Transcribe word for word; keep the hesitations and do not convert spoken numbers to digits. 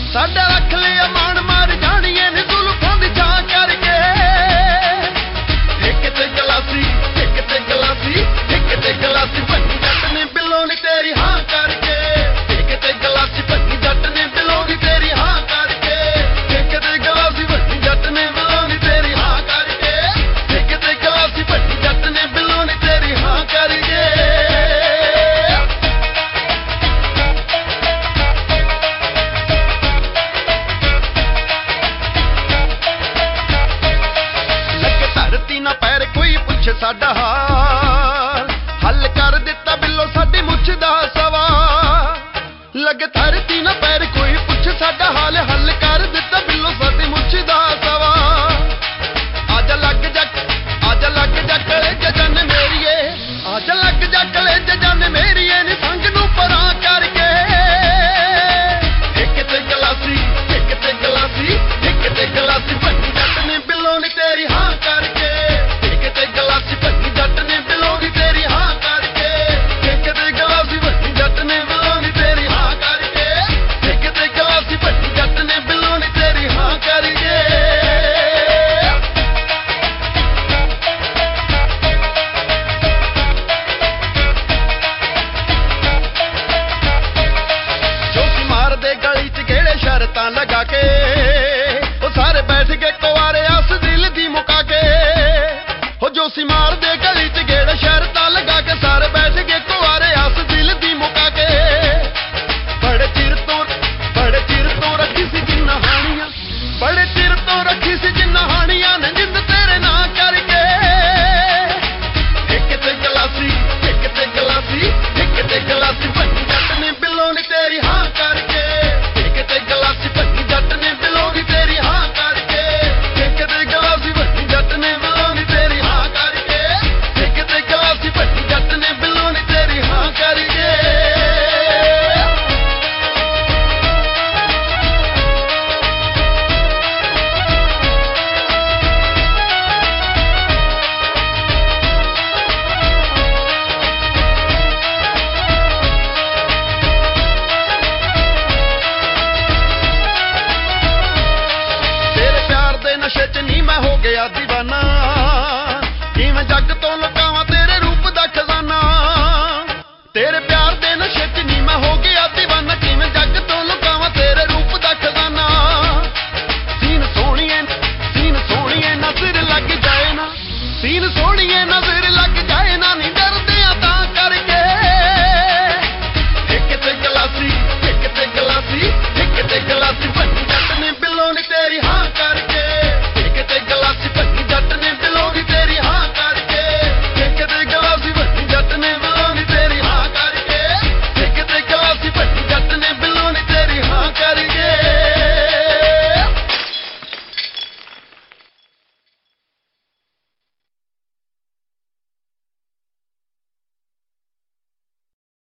ਸਾਡਾ ਰੱਖ ਲਿਆ ਮਾਣ ਮਾਰ ਜਾਣੀਏ ਨੀ ਜ਼ੁਲਫਾਂ ਦੀ ਛਾਂ ਕਰਕੇ। ਇੱਕ ਤੇ ਗਲਾਸੀ ਇੱਕ ਤੇ ਗਲਾਸੀ ਇੱਕ ਤੇ ਗਲਾਸੀ ਭੰਨੀ ਜੱਟ ਨੇ ਬਿੱਲੋਂ ਨੀ ਤੇਰੀ ਹਾਂ ਕਰਕੇ। ਇੱਕ ਤੇ ਗਲਾਸੀ ਭੰਨੀ ਜੱਟ ਨੇ ਬਿੱਲੋਂ ਨੀ ਤੇਰੀ ਹਾਂ ਕਰਕੇ। ਇੱਕ ਤੇ ਗਲਾਸੀ ਭੰਨੀ ਜੱਟ ਨੇ ਬਿੱਲੋਂ ਨੀ ਤੇਰੀ ਹਾਂ ਕਰਕੇ। ਇੱਕ ਤੇ ਗਲਾਸੀ ਭੰਨੀ ਜੱਟ ਨੇ ਬਿੱਲੋਂ ਨੀ ਤੇਰੀ ਹਾਂ ਕਰਕੇ। ਨਾ ਪੈਰ ਕੋਈ ਪੁੱਛੇ ਸਾਡਾ ਹਾਲ, ਹੱਲ ਕਰ ਦਿੱਤਾ ਬਿੱਲੋ ਸਾਡੀ ਮੁੱਛ ਦਾ ਸਵਾਲ। ਲੱਗੇ ਧਰਤੀ ਨਾ ਪੈਰ ਕੋਈ ਪੁੱਛੇ ਸਾਡਾ ਹਾਲ, ਹੱਲ ਕਰ ਦਿੱਤਾ ਬਿੱਲੋ ਸਾਡੀ ਮੁੱਛ ਦਾ ਸਵਾਲ। ਆਜਾ ਲੱਗ ਜਾ ਆਜਾ ਲੱਗ ਜਾ ਕਲੇ ਜਜਨ ਮੇਰੀਏ, ਆਜਾ ਲੱਗ ਜਾ ਕਲੇ ਜਜਨ ਮੇਰੀਏ ਨੀ ਸੰਗ ਨੂੰ ਪਰਾਂ ਕਰਕੇ। ਇੱਕ ਤੇ ਗਲਾਸੀ ਇੱਕ ਤੇ ਗਲਾਸੀ ਇੱਕ ਤੇ ਗਲਾਸੀ ਭੰਨੀ ਜੱਟ ਨੇ ਬਿੱਲੋ ਨੀ ਤੇਰੀ ਹਾਂ ਕਰਕੇ। ਗਲੀ ਚ ਕਿਹੜੇ ਸ਼ਰਤਾਂ ਲਗਾ ਕੇ ਉਹ ਸਾਰੇ ਬੈਠ ਕੇ ਕੁਆਰੇ ਆਸ ਦਿਲ ਦੀ ਮੁਕਾ ਕੇ। ਹੋ ਜੋਸੀ ਮਾਰਦੇ ਗਲੀ